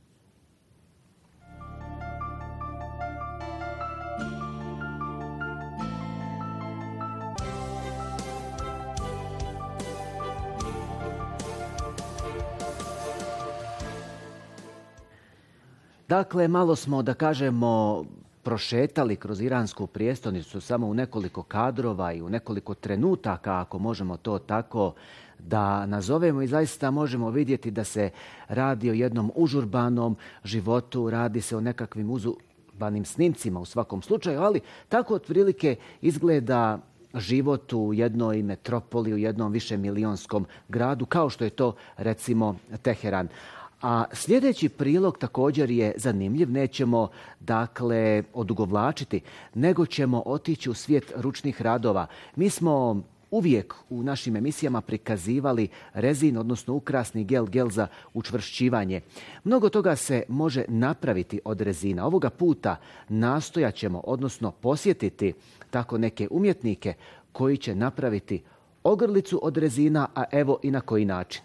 Dakle, malo smo, da kažemo, prošetali kroz iransku prijestolnicu samo u nekoliko kadrova i u nekoliko trenutaka, ako možemo to tako da nazovemo, i zaista možemo vidjeti da se radi o jednom užurbanom životu, radi se o nekakvim užurbanim snimcima u svakom slučaju, ali tako otprilike izgleda život u jednoj metropoli, u jednom višemilijonskom gradu, kao što je to recimo Teheran. A sljedeći prilog također je zanimljiv, nećemo dakle odugovlačiti, nego ćemo otići u svijet ručnih radova. Mi smo uvijek u našim emisijama prikazivali rezin, odnosno ukrasni gel, gel za učvršćivanje. Mnogo toga se može napraviti od rezina. Ovoga puta nastojat ćemo, odnosno posjetiti tako neke umjetnike koji će napraviti ogrlicu od rezina, a evo i na koji način.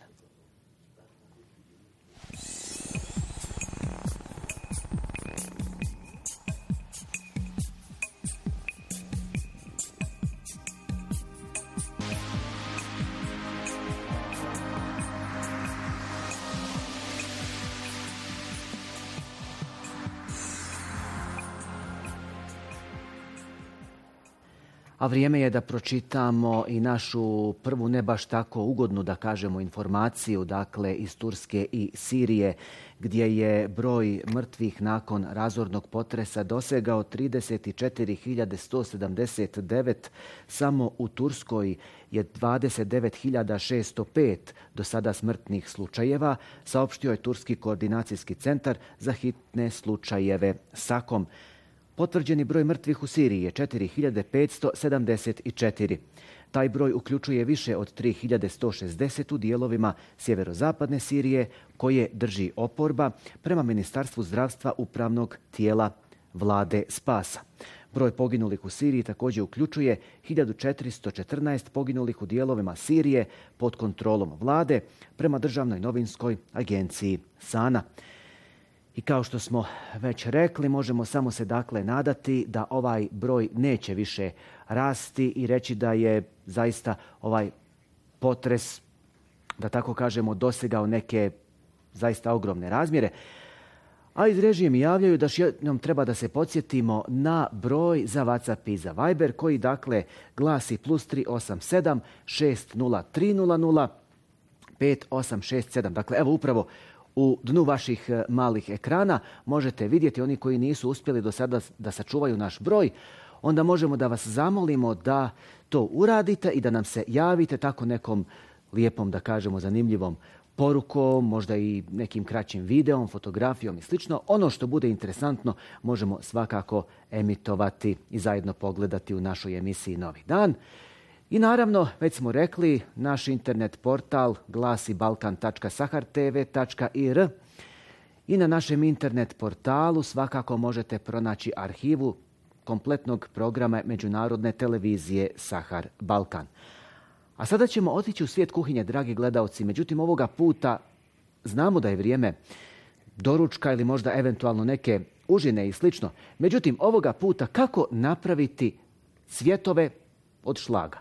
A vrijeme je da pročitamo i našu prvu ne baš tako ugodnu, da kažemo, informaciju, dakle iz Turske i Sirije, gdje je broj mrtvih nakon razornog potresa dosegao trideset četiri hiljade sto sedamdeset devet. Samo u Turskoj je dvadeset devet hiljada šesto pet do sada smrtnih slučajeva, saopštio je Turski koordinacijski centar za hitne slučajeve SAKOM. Potvrđeni broj mrtvih u Siriji je četiri hiljade petsto sedamdeset četiri. Taj broj uključuje više od tri hiljade sto šezdeset u dijelovima sjeverozapadne Sirije koje drži oporba prema Ministarstvu zdravstva upravnog tijela vlade Spasa. Broj poginulih u Siriji također uključuje hiljadu četiristo četrnaest poginulih u dijelovima Sirije pod kontrolom vlade prema Državnoj novinskoj agenciji SANA. I kao što smo već rekli, možemo samo se dakle nadati da ovaj broj neće više rasti i reći da je zaista ovaj potres, da tako kažemo, dosegao neke zaista ogromne razmjere. A iz režije mi javljaju da još jednom treba da se podsjetimo na broj za WhatsApp i za Viber, koji dakle glasi plus tri osam sedam šest nula tri nula nula pet osam šest sedam. Dakle, evo upravo u dnu vaših malih ekrana možete vidjeti, oni koji nisu uspjeli do sada da sačuvaju naš broj, onda možemo da vas zamolimo da to uradite i da nam se javite tako nekom lijepom, da kažemo, zanimljivom porukom, možda i nekim kraćim videom, fotografijom i slično. Ono što bude interesantno možemo svakako emitovati i zajedno pogledati u našoj emisiji Novi dan. I naravno, već smo rekli, naš internet portal glasi balkan tačka sahar t v tačka i r i na našem internet portalu svakako možete pronaći arhivu kompletnog programa Međunarodne televizije Sahar Balkan. A sada ćemo otići u svijet kuhinje, dragi gledalci. Međutim, ovoga puta znamo da je vrijeme doručka ili možda eventualno neke užine i slično. Međutim, ovoga puta kako napraviti cvjetove od šlaga?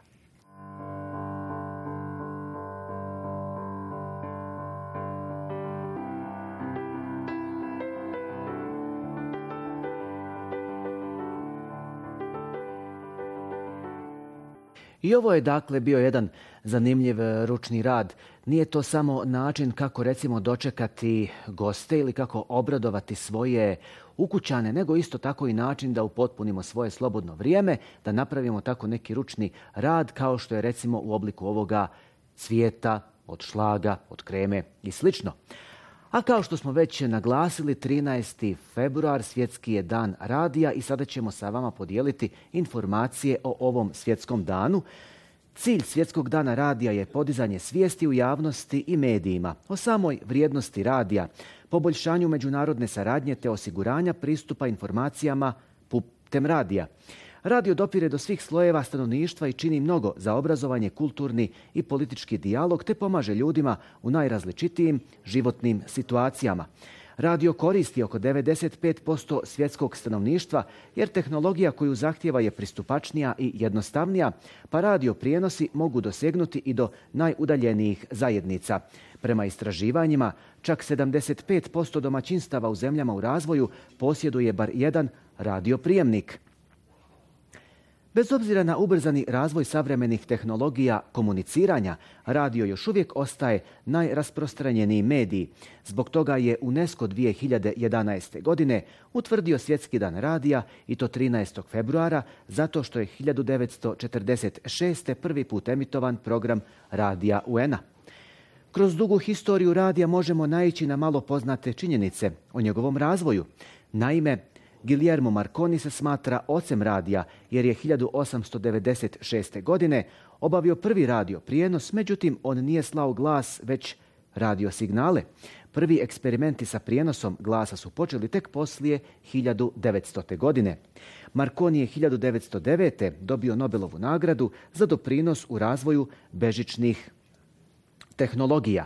I ovo je dakle bio jedan zanimljiv ručni rad. Nije to samo način kako recimo dočekati goste ili kako obradovati svoje ukućane, nego isto tako i način da upotpunimo svoje slobodno vrijeme, da napravimo tako neki ručni rad kao što je recimo u obliku ovoga cvijeta od šlaga, od kreme i slično. A kao što smo već naglasili, trinaesti februar svjetski je dan radija i sada ćemo sa vama podijeliti informacije o ovom svjetskom danu. Cilj svjetskog dana radija je podizanje svijesti u javnosti i medijima o samoj vrijednosti radija, poboljšanju međunarodne saradnje te osiguranja pristupa informacijama putem radija. Radio dopire do svih slojeva stanovništva i čini mnogo za obrazovanje, kulturni i politički dijalog te pomaže ljudima u najrazličitijim životnim situacijama. Radio koristi oko devedeset pet posto svjetskog stanovništva jer tehnologija koju zahtijeva je pristupačnija i jednostavnija, pa radio prijenosi mogu dosegnuti i do najudaljenijih zajednica. Prema istraživanjima, čak sedamdeset pet posto domaćinstava u zemljama u razvoju posjeduje bar jedan radioprijemnik. Bez obzira na ubrzani razvoj savremenih tehnologija komuniciranja, radio još uvijek ostaje najrasprostranjeniji medij. Zbog toga je UNESCO dvije hiljade jedanaeste. godine utvrdio Svjetski dan radija i to trinaestog februara zato što je hiljadu devetsto četrdeset šeste. prvi put emitovan program radija U N-a. Kroz dugu historiju radija možemo naići na malo poznate činjenice o njegovom razvoju. Naime, Guillermo Marconi se smatra ocem radija jer je hiljadu osamsto devedeset šeste. godine obavio prvi radio prijenos, međutim on nije slao glas već radio signale. Prvi eksperimenti sa prijenosom glasa su počeli tek poslije hiljadu devetstote. godine. Marconi je hiljadu devetsto devete. dobio Nobelovu nagradu za doprinos u razvoju bežičnih tehnologija.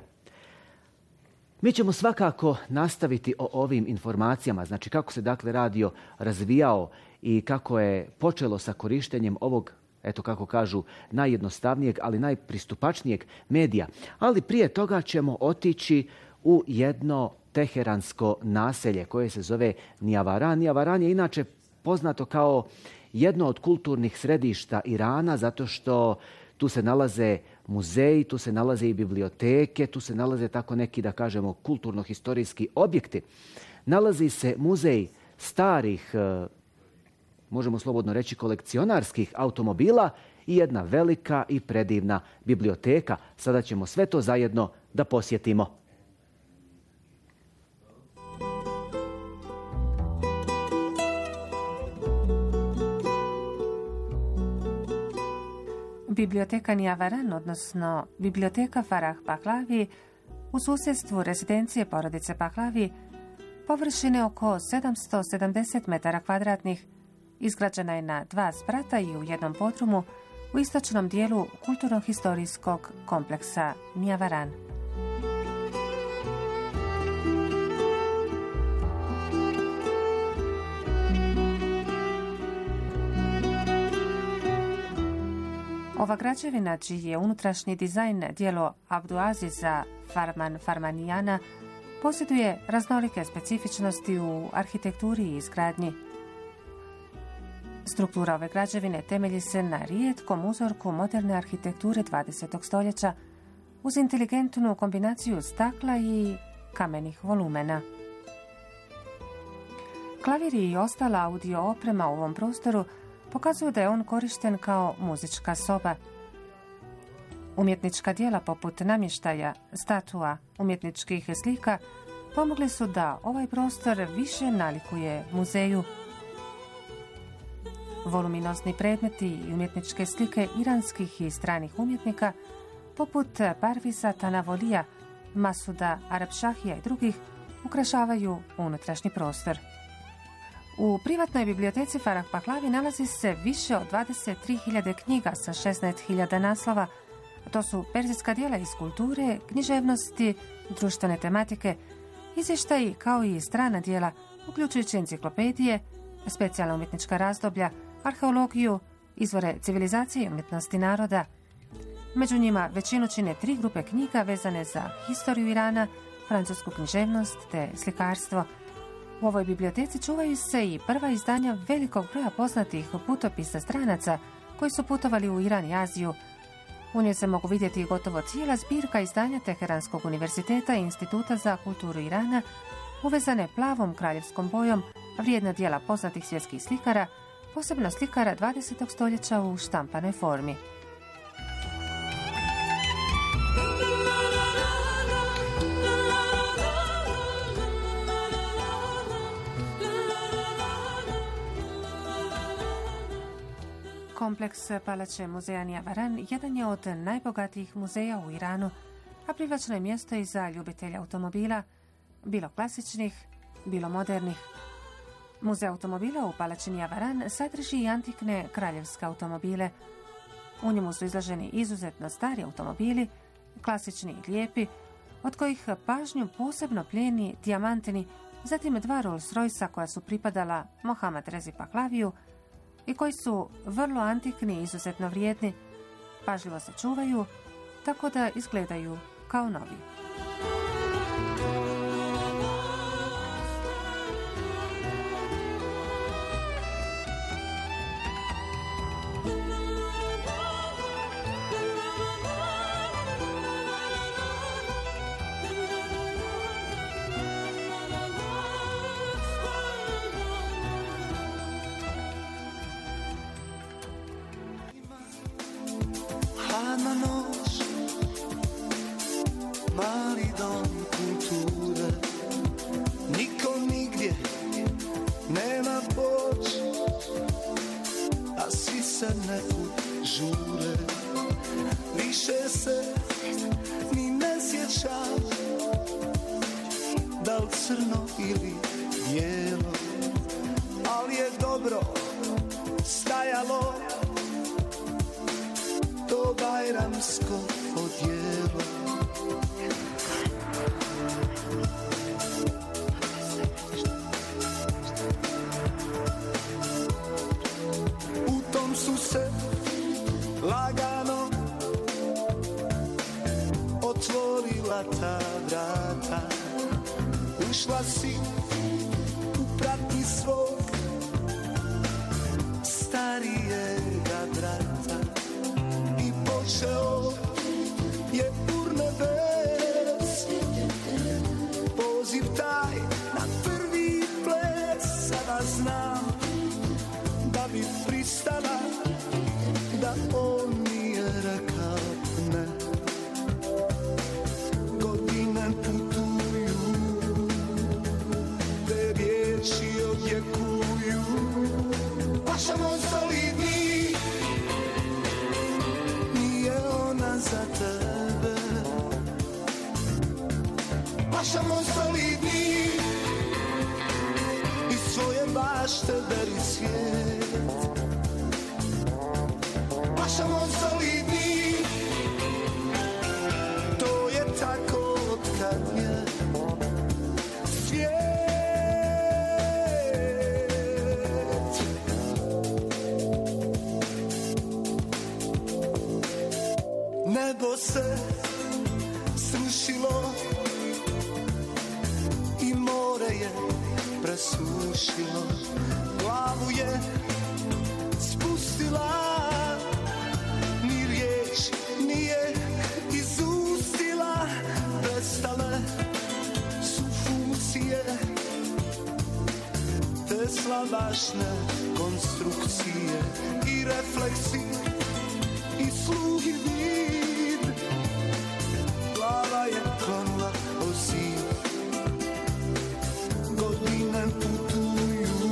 Mi ćemo svakako nastaviti o ovim informacijama, znači kako se dakle radio razvijao i kako je počelo sa korištenjem ovog, eto kako kažu, najjednostavnijeg, ali najpristupačnijeg medija. Ali prije toga ćemo otići u jedno teheransko naselje koje se zove Nijavaran. Nijavaran je inače poznato kao jedno od kulturnih središta Irana zato što tu se nalaze muzeji, tu se nalaze i biblioteke, tu se nalaze tako neki, da kažemo, kulturno-historijski objekti. Nalazi se muzej starih, možemo slobodno reći, kolekcionarskih automobila i jedna velika i predivna biblioteka. Sada ćemo sve to zajedno da posjetimo. Biblioteka Nijavaran, odnosno Biblioteka Farah Pahlavi, u susjedstvu rezidencije porodice Pahlavi, površine oko sedamsto sedamdeset metara kvadratnih, izgrađena je na dva sprata i u jednom podrumu u istočnom dijelu kulturno-historijskog kompleksa Nijavaran. Ova građevina, čiji je unutrašnji dizajn djelo Abduaziza Farman Farmanijana, posjeduje raznolike specifičnosti u arhitekturi i izgradnji. Struktura ove građevine temelji se na rijetkom uzorku moderne arhitekture dvadesetog stoljeća uz inteligentnu kombinaciju stakla i kamenih volumena. Klaviri i ostala audio oprema u ovom prostoru pokazuju da je on korišten kao muzička soba. Umjetnička djela poput namještaja, statua, umjetničkih slika pomogli su da ovaj prostor više nalikuje muzeju. Voluminozni predmeti i umjetničke slike iranskih i stranih umjetnika poput Parviza Tanavolija, Masuda Arabšahija i drugih ukrašavaju unutrašnji prostor. U privatnoj biblioteci Farah Pahlavi nalazi se više od dvadeset tri hiljade knjiga sa šesnaest hiljada naslova. To su perzijska djela iz kulture, književnosti, društvene tematike, izvještaji kao i strana djela, uključujući enciklopedije, specijalna umjetnička razdoblja, arheologiju, izvore civilizacije i umjetnosti naroda. Među njima većinu čine tri grupe knjiga vezane za historiju Irana, francusku književnost te slikarstvo. U ovoj biblioteci čuvaju se i prva izdanja velikog broja poznatih putopisa stranaca koji su putovali u Iran i Aziju. U njoj se mogu vidjeti gotovo cijela zbirka izdanja Teheranskog univerziteta i Instituta za kulturu Irana, uvezane plavom kraljevskom bojom, vrijedna djela poznatih svjetskih slikara, posebno slikara dvadesetog stoljeća u štampanoj formi. Kompleks Palače muzeja Niavaran jedan je od najbogatijih muzeja u Iranu, a privlačno je mjesto i za ljubitelja automobila, bilo klasičnih, bilo modernih. Muzej automobila u Palači Niavaran sadrži i antikne kraljevske automobile. U njemu su izloženi izuzetno stari automobili, klasični i lijepi, od kojih pažnju posebno plijeni dijamantini, zatim dva Rolls-Roycea koja su pripadala Mohammad Rezi Pahlaviju i koji su vrlo antikni i izuzetno vrijedni, pažljivo se čuvaju, tako da izgledaju kao novi. Hladna noć, mali dom kulture, niko nigdje nema poć, a svi se nekud žure. Više se ni ne sjećam, da li crno ili bijelo, ali je dobro stajalo to bajramsko odjelo. U tom su se lagano otvorila ta vrata. Ušla si u pratnji svog starijega brata. Počeo je pur nebes, poziv taj na prvi ples. Sada znam da bi pristala, da on nije rekao ne. Godine putuju, te riječi odjekuju, pašamo solidni, za tebe. Pašamo solidni, iz svoje bašte beri svijet. Pašamo solidni, to je tako otkad je svijet. Nebo se srušilo, srušilo, glavu je spustila, ni riječ nije izustila, prestale su funkcije te slabašne konstrukcije i refleksi i sluh i vid. Glava je klonula o zid, godine putuju,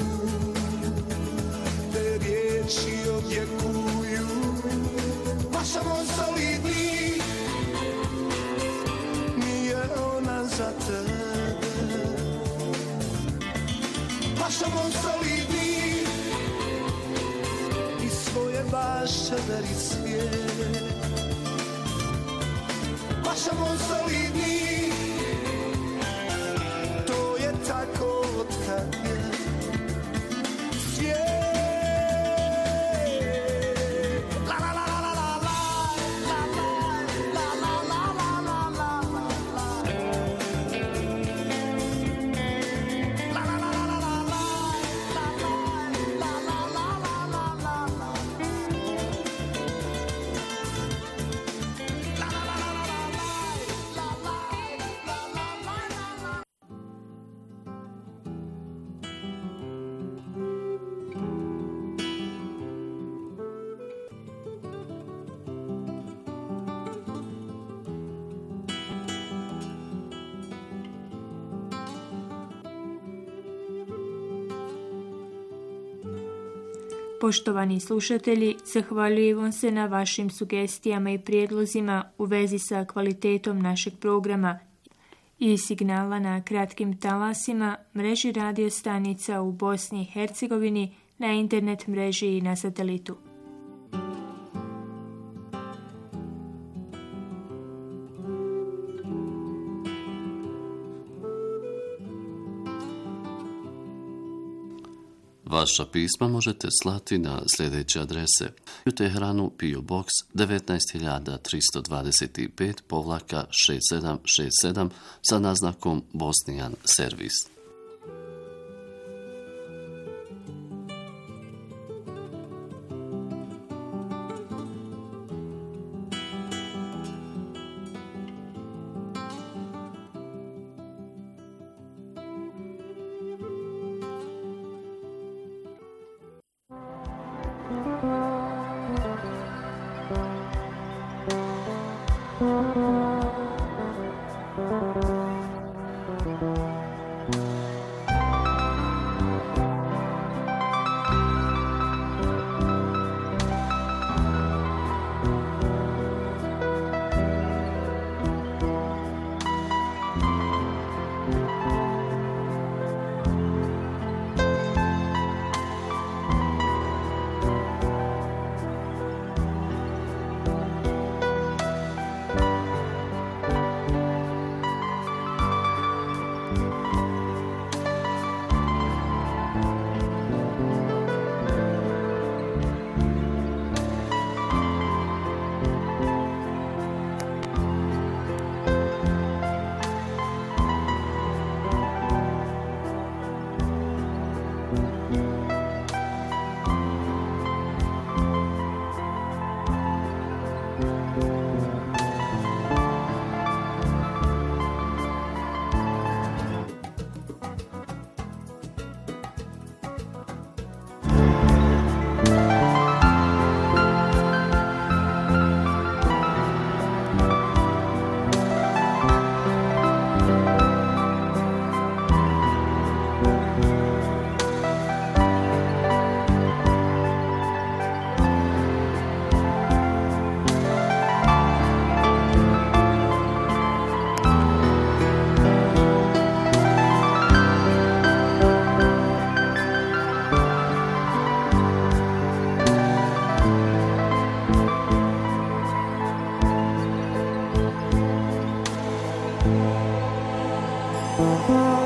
te riječi objekuju. Pašamo solidni, nije ona za tebe. Pašamo solidni, i svoje bašće beri svijet. Pašamo solidni, to je tako otkad je svijet. La la la la la la la la la la la la la. La la la la la la la la la la la. Poštovani slušatelji, zahvaljujem vam se na vašim sugestijama i prijedlozima u vezi sa kvalitetom našeg programa i signala na kratkim talasima, mreži radio stanica u Bosni i Hercegovini, na internet mreži i na satelitu. Vaša pisma možete slati na sljedeće adrese: u Teheranu P O Box devetnaest hiljada tristo dvadeset pet povlaka šest sedam šest sedam sa naznakom Bosnian Servis. Thank you.